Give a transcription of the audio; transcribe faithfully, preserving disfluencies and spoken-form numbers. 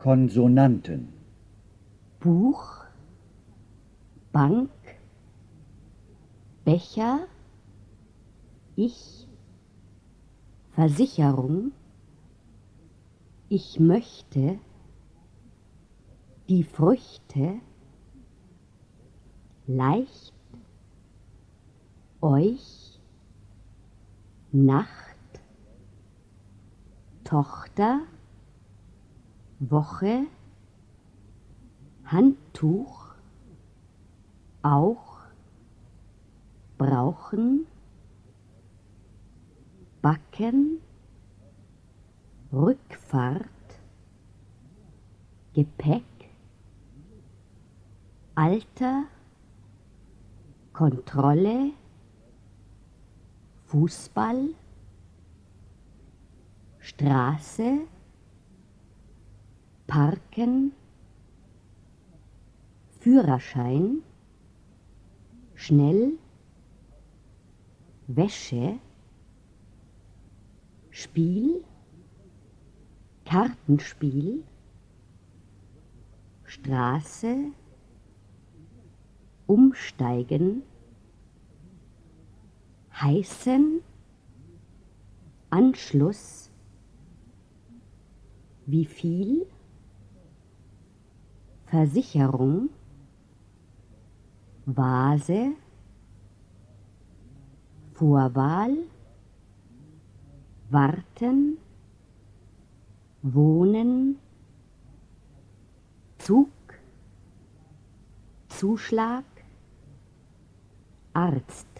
Konsonanten. Buch, Bank, Becher, ich, Versicherung, ich möchte, die Früchte, leicht, euch, Nacht, Tochter, Woche, Handtuch, auch, brauchen, backen, Rückfahrt, Gepäck, Alter, Kontrolle, Fußball, Straße, Parken, Führerschein, schnell, Wäsche, Spiel, Kartenspiel, Straße, umsteigen, heißen, Anschluss, wie viel, Versicherung, Vase, Vorwahl, warten, wohnen, Zug, Zuschlag, Arzt.